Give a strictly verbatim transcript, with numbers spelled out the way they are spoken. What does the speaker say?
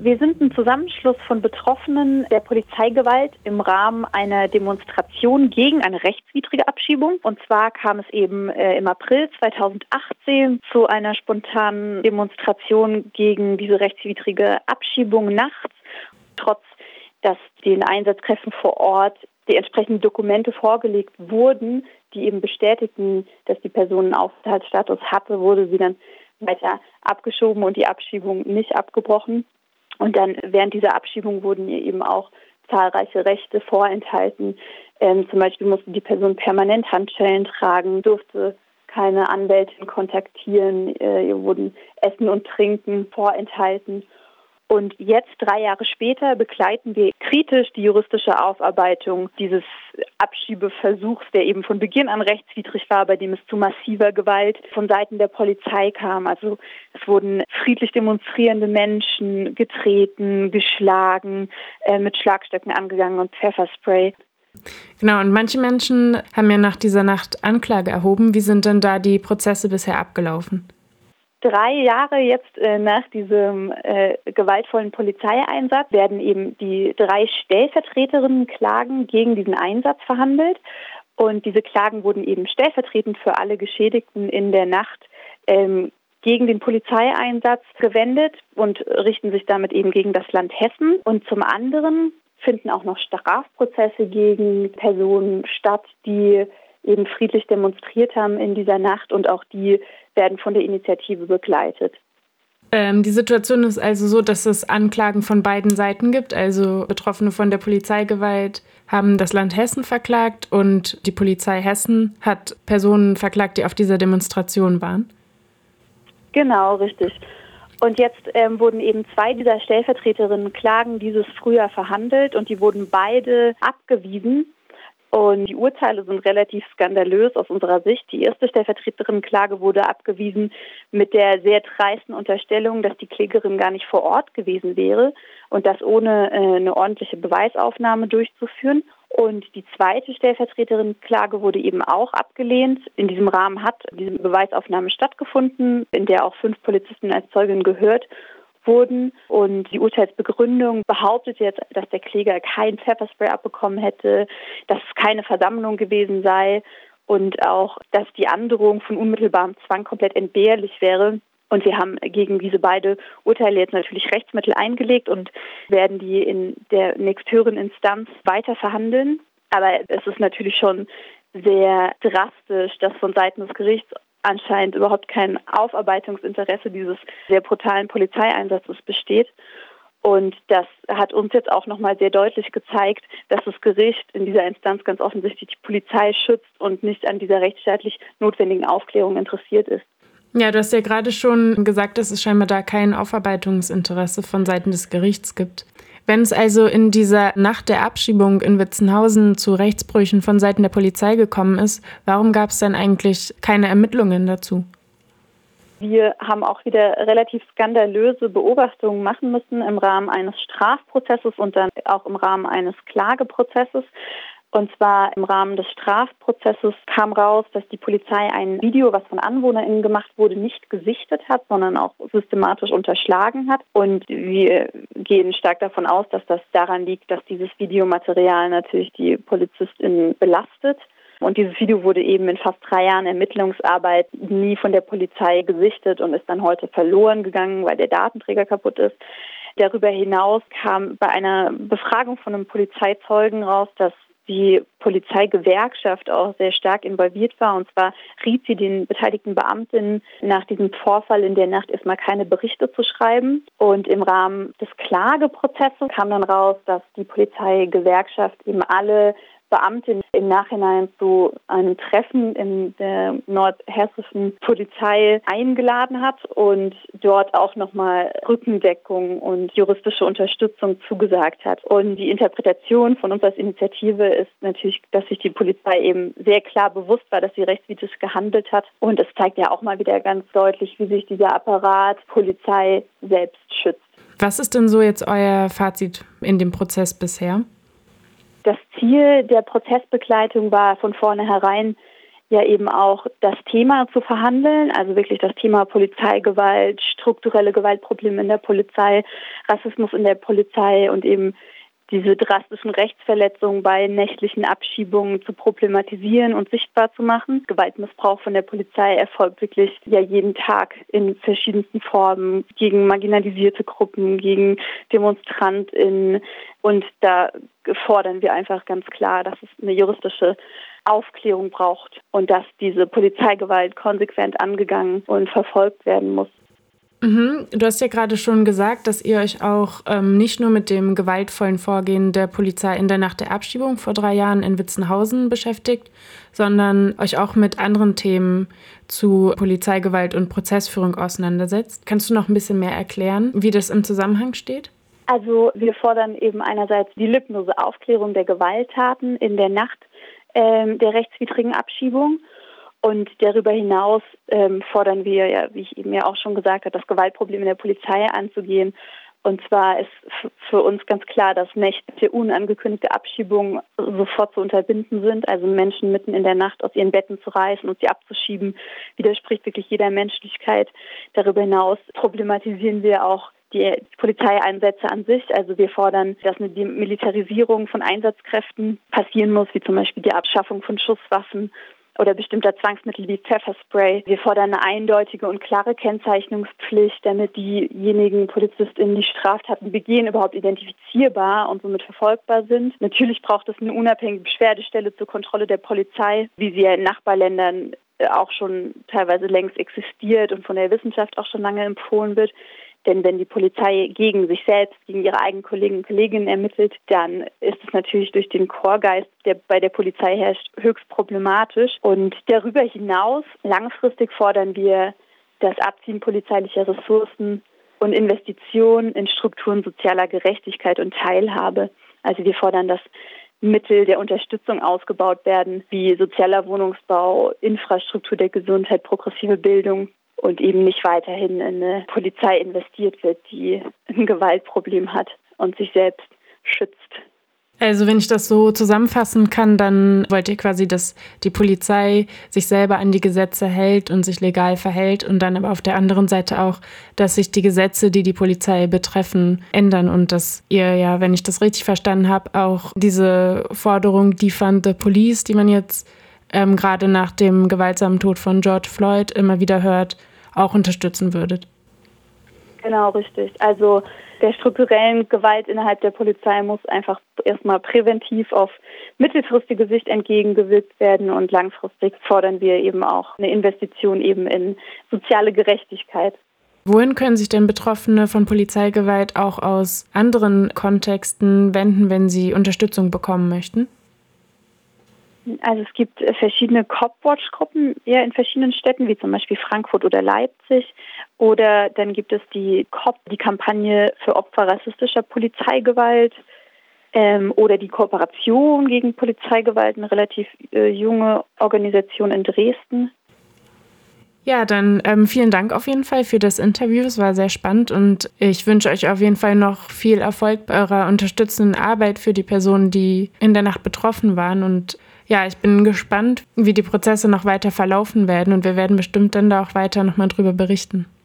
Wir sind ein Zusammenschluss von Betroffenen der Polizeigewalt im Rahmen einer Demonstration gegen eine rechtswidrige Abschiebung. Und zwar kam es eben äh, im April zweitausendachtzehn zu einer spontanen Demonstration gegen diese rechtswidrige Abschiebung nachts, trotz dass den Einsatzkräften vor Ort die entsprechenden Dokumente vorgelegt wurden, die eben bestätigten, dass die Person einen Aufenthaltsstatus hatte, wurde sie dann weiter abgeschoben und die Abschiebung nicht abgebrochen. Und dann während dieser Abschiebung wurden ihr eben auch zahlreiche Rechte vorenthalten. Ähm, zum Beispiel musste die Person permanent Handschellen tragen, durfte keine Anwältin kontaktieren, äh, ihr wurden Essen und Trinken vorenthalten. Und jetzt, drei Jahre später, begleiten wir kritisch die juristische Aufarbeitung dieses Abschiebeversuchs, der eben von Beginn an rechtswidrig war, bei dem es zu massiver Gewalt von Seiten der Polizei kam. Also es wurden friedlich demonstrierende Menschen getreten, geschlagen, äh, mit Schlagstöcken angegangen und Pfefferspray. Genau, und manche Menschen haben ja nach dieser Nacht Anklage erhoben. Wie sind denn da die Prozesse bisher abgelaufen? Drei Jahre jetzt äh, nach diesem äh, gewaltvollen Polizeieinsatz werden eben die drei Stellvertreterinnenklagen gegen diesen Einsatz verhandelt. Und diese Klagen wurden eben stellvertretend für alle Geschädigten in der Nacht ähm, gegen den Polizeieinsatz gewendet und richten sich damit eben gegen das Land Hessen. Und zum anderen finden auch noch Strafprozesse gegen Personen statt, die eben friedlich demonstriert haben in dieser Nacht, und auch die werden von der Initiative begleitet. Ähm, die Situation ist also so, dass es Anklagen von beiden Seiten gibt. Also Betroffene von der Polizeigewalt haben das Land Hessen verklagt und die Polizei Hessen hat Personen verklagt, die auf dieser Demonstration waren. Genau, richtig. Und jetzt ähm, wurden eben zwei dieser Stellvertreterinnen-Klagen dieses Frühjahr verhandelt und die wurden beide abgewiesen. Und die Urteile sind relativ skandalös aus unserer Sicht. Die erste Stellvertreterinnenklage wurde abgewiesen mit der sehr dreisten Unterstellung, dass die Klägerin gar nicht vor Ort gewesen wäre und das ohne äh, eine ordentliche Beweisaufnahme durchzuführen. Und die zweite Stellvertreterinnenklage wurde eben auch abgelehnt. In diesem Rahmen hat diese Beweisaufnahme stattgefunden, in der auch fünf Polizisten als Zeugin gehört wurden. Und die Urteilsbegründung behauptet jetzt, dass der Kläger kein Pfefferspray abbekommen hätte, dass es keine Versammlung gewesen sei und auch, dass die Androhung von unmittelbarem Zwang komplett entbehrlich wäre. Und wir haben gegen diese beiden Urteile jetzt natürlich Rechtsmittel eingelegt und werden die in der nächsthöheren Instanz weiter verhandeln. Aber es ist natürlich schon sehr drastisch, dass von Seiten des Gerichts anscheinend überhaupt kein Aufarbeitungsinteresse dieses sehr brutalen Polizeieinsatzes besteht. Und das hat uns jetzt auch nochmal sehr deutlich gezeigt, dass das Gericht in dieser Instanz ganz offensichtlich die Polizei schützt und nicht an dieser rechtsstaatlich notwendigen Aufklärung interessiert ist. Ja, du hast ja gerade schon gesagt, dass es scheinbar da kein Aufarbeitungsinteresse von Seiten des Gerichts gibt. Wenn es also in dieser Nacht der Abschiebung in Witzenhausen zu Rechtsbrüchen von Seiten der Polizei gekommen ist, warum gab es dann eigentlich keine Ermittlungen dazu? Wir haben auch wieder relativ skandalöse Beobachtungen machen müssen im Rahmen eines Strafprozesses und dann auch im Rahmen eines Klageprozesses. Und zwar im Rahmen des Strafprozesses kam raus, dass die Polizei ein Video, was von AnwohnerInnen gemacht wurde, nicht gesichtet hat, sondern auch systematisch unterschlagen hat. Und wir gehen stark davon aus, dass das daran liegt, dass dieses Videomaterial natürlich die PolizistInnen belastet. Und dieses Video wurde eben in fast drei Jahren Ermittlungsarbeit nie von der Polizei gesichtet und ist dann heute verloren gegangen, weil der Datenträger kaputt ist. Darüber hinaus kam bei einer Befragung von einem Polizeizeugen raus, dass die Polizeigewerkschaft auch sehr stark involviert war. Und zwar riet sie den beteiligten Beamtinnen nach diesem Vorfall in der Nacht erstmal keine Berichte zu schreiben. Und im Rahmen des Klageprozesses kam dann raus, dass die Polizeigewerkschaft eben alle Beamtin im Nachhinein zu einem Treffen in der nordhessischen Polizei eingeladen hat und dort auch nochmal Rückendeckung und juristische Unterstützung zugesagt hat. Und die Interpretation von uns als Initiative ist natürlich, dass sich die Polizei eben sehr klar bewusst war, dass sie rechtswidrig gehandelt hat. Und es zeigt ja auch mal wieder ganz deutlich, wie sich dieser Apparat Polizei selbst schützt. Was ist denn so jetzt euer Fazit in dem Prozess bisher? Das Ziel der Prozessbegleitung war von vornherein ja eben auch das Thema zu verhandeln, also wirklich das Thema Polizeigewalt, strukturelle Gewaltprobleme in der Polizei, Rassismus in der Polizei und eben diese drastischen Rechtsverletzungen bei nächtlichen Abschiebungen zu problematisieren und sichtbar zu machen. Gewaltmissbrauch von der Polizei erfolgt wirklich ja jeden Tag in verschiedensten Formen gegen marginalisierte Gruppen, gegen DemonstrantInnen. Und da fordern wir einfach ganz klar, dass es eine juristische Aufklärung braucht und dass diese Polizeigewalt konsequent angegangen und verfolgt werden muss. Mhm. Du hast ja gerade schon gesagt, dass ihr euch auch ähm, nicht nur mit dem gewaltvollen Vorgehen der Polizei in der Nacht der Abschiebung vor drei Jahren in Witzenhausen beschäftigt, sondern euch auch mit anderen Themen zu Polizeigewalt und Prozessführung auseinandersetzt. Kannst du noch ein bisschen mehr erklären, wie das im Zusammenhang steht? Also wir fordern eben einerseits die lückenlose Aufklärung der Gewalttaten in der Nacht ähm, der rechtswidrigen Abschiebung. Und darüber hinaus ähm, fordern wir, ja, wie ich eben ja auch schon gesagt habe, das Gewaltproblem in der Polizei anzugehen. Und zwar ist f- für uns ganz klar, dass nächtliche unangekündigte Abschiebungen sofort zu unterbinden sind. Also Menschen mitten in der Nacht aus ihren Betten zu reißen und sie abzuschieben, widerspricht wirklich jeder Menschlichkeit. Darüber hinaus problematisieren wir auch die Polizeieinsätze an sich. Also wir fordern, dass eine Demilitarisierung von Einsatzkräften passieren muss, wie zum Beispiel die Abschaffung von Schusswaffen oder bestimmter Zwangsmittel wie Pfefferspray. Wir fordern eine eindeutige und klare Kennzeichnungspflicht, damit diejenigen PolizistInnen, die Straftaten begehen, überhaupt identifizierbar und somit verfolgbar sind. Natürlich braucht es eine unabhängige Beschwerdestelle zur Kontrolle der Polizei, wie sie ja in Nachbarländern auch schon teilweise längst existiert und von der Wissenschaft auch schon lange empfohlen wird. Denn wenn die Polizei gegen sich selbst, gegen ihre eigenen Kollegen und Kolleginnen ermittelt, dann ist es natürlich durch den Korpsgeist, der bei der Polizei herrscht, höchst problematisch. Und darüber hinaus, langfristig fordern wir das Abziehen polizeilicher Ressourcen und Investitionen in Strukturen sozialer Gerechtigkeit und Teilhabe. Also wir fordern, dass Mittel der Unterstützung ausgebaut werden, wie sozialer Wohnungsbau, Infrastruktur der Gesundheit, progressive Bildung, und eben nicht weiterhin in eine Polizei investiert wird, die ein Gewaltproblem hat und sich selbst schützt. Also wenn ich das so zusammenfassen kann, dann wollt ihr quasi, dass die Polizei sich selber an die Gesetze hält und sich legal verhält und dann aber auf der anderen Seite auch, dass sich die Gesetze, die die Polizei betreffen, ändern und dass ihr ja, wenn ich das richtig verstanden habe, auch diese Forderung Defund the Police, die man jetzt ähm, gerade nach dem gewaltsamen Tod von George Floyd immer wieder hört, auch unterstützen würdet. Genau, richtig. Also der strukturellen Gewalt innerhalb der Polizei muss einfach erstmal präventiv auf mittelfristige Sicht entgegengewirkt werden und langfristig fordern wir eben auch eine Investition eben in soziale Gerechtigkeit. Wohin können sich denn Betroffene von Polizeigewalt auch aus anderen Kontexten wenden, wenn sie Unterstützung bekommen möchten? Also es gibt verschiedene Cop-Watch-Gruppen ja, in verschiedenen Städten, wie zum Beispiel Frankfurt oder Leipzig. Oder dann gibt es die C O P, die Kampagne für Opfer rassistischer Polizeigewalt. Ähm, oder die Kooperation gegen Polizeigewalt, eine relativ äh, junge Organisation in Dresden. Ja, dann ähm, vielen Dank auf jeden Fall für das Interview. Es war sehr spannend und ich wünsche euch auf jeden Fall noch viel Erfolg bei eurer unterstützenden Arbeit für die Personen, die in der Nacht betroffen waren. Und ja, ich bin gespannt, wie die Prozesse noch weiter verlaufen werden und wir werden bestimmt dann da auch weiter nochmal drüber berichten.